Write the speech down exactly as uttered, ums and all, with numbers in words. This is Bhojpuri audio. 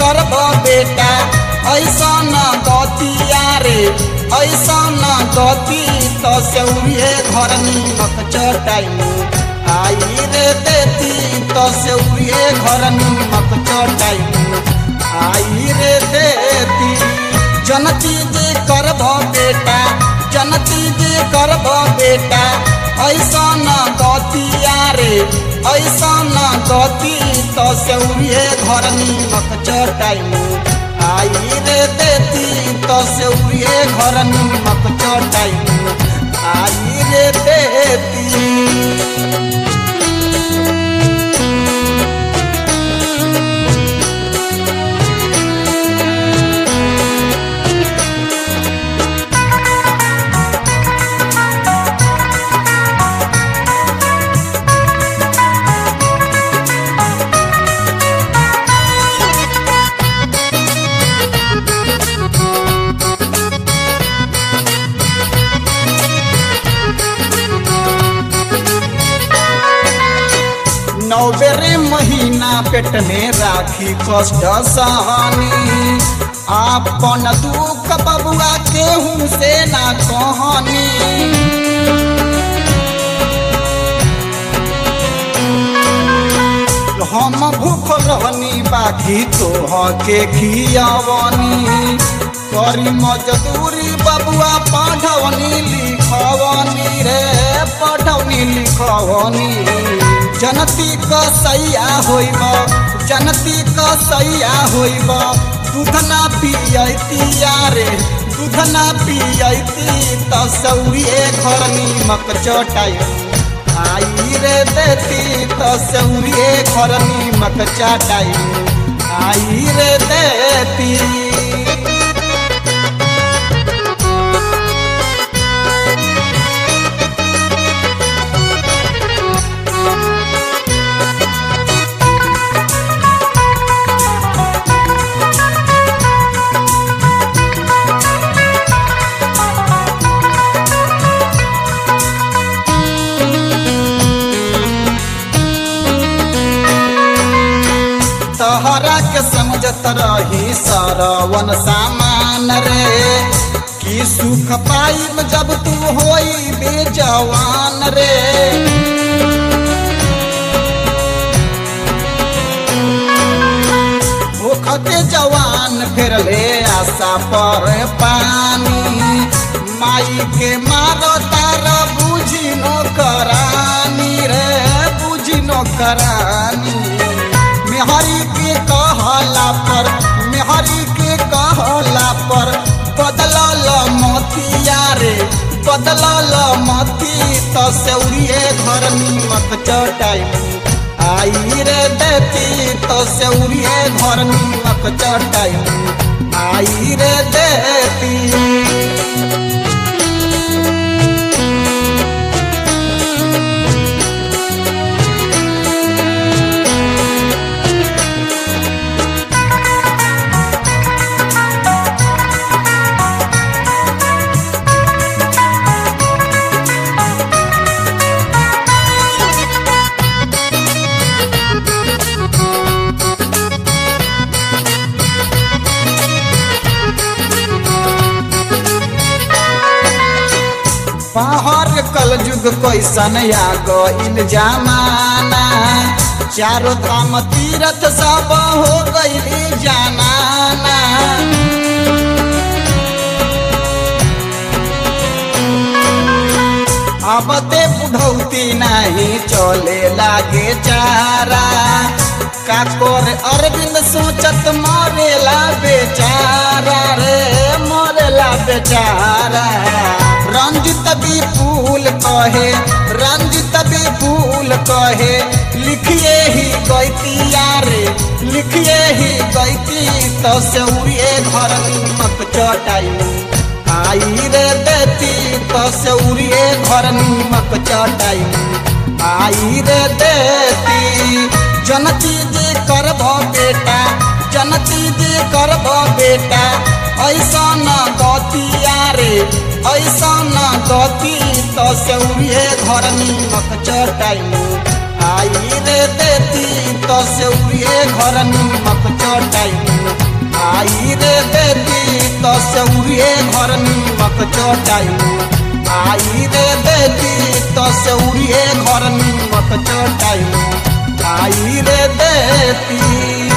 करब बेटा ऐसा न गतिया रे ऐसा न गति तो सेउरिए घर नीमक चटाई आई रे देती तो सेउरिए घर नीमक चटाई आई रे देती जनती जे करब बेटा जनती जे करब बेटा ऐसा न गतिया रे ऐसा न गति तो सेउरिए घर नीमक चटाई आई रे देती तो सेउरिए घर नीमक चटाई आई रे देती। नौबेरे महीना पेट में राखी कष्ट सहनी आपन दुख बबुआ केहू से ना कहनी हम भूख रहनी बाकी तोह के खियावनी करी मजदूरी बबुआ पढ़वनी लिखवनी रे पढ़वनी लिखवनी जनती का सैया होइब जनती का सैया होइब दूध ना पियती यारे दूध ना पियती तो सौरिए घर नीमक चटाई आई रे देती तो सौरिए घर नीमक चटाई आई रे देती। तहरा के समझत रही सरवन सामान रे कि सुख पाइब जब तू होई बेजवान रे भूखते जवान फिर ले आशा पर पानी माई के मारो तारा बुझी नो करानी रे बुझी नो करानी मेहरी के कहला पर मेहरी के कहला पर बदलल मतिया रे बदलल मती तो सेउरिए घर नीमक चटाई आई रे देती तो सेउरिए घर नीमक चटाई आई रे देती। बाहर कल युग कैसन आ गइल जमाना चारों धाम तीरथ सब हो गइली जनाना अब ते बुढ़ौती नहीं चले लागे चारा काकोर अरविंद सोचत मरेला बेचारा रे मरेला बेचारा रंजित भी फूल कहे रंजित भी फूल कहे लिखिए ही गईतिया रे लिखिए ही गईती तो सेउरिए घर नीमक चटाई आई रे देती तो सेउरिए घर नीमक चटाई आई रे देती जनती जे करब बेटा जनती जे करब बेटा ऐसा न गतिया रे ऐसा न गति तो सेउरिए घर नीमक चटाई आई रे देती तो सेउरिए घर नीमक चटाइलू आई रे देती तो सेउरिए घर नीमक चटाइलू आई रे देती तो सेउरिए घर नीमक चटाइलू आई रे देती।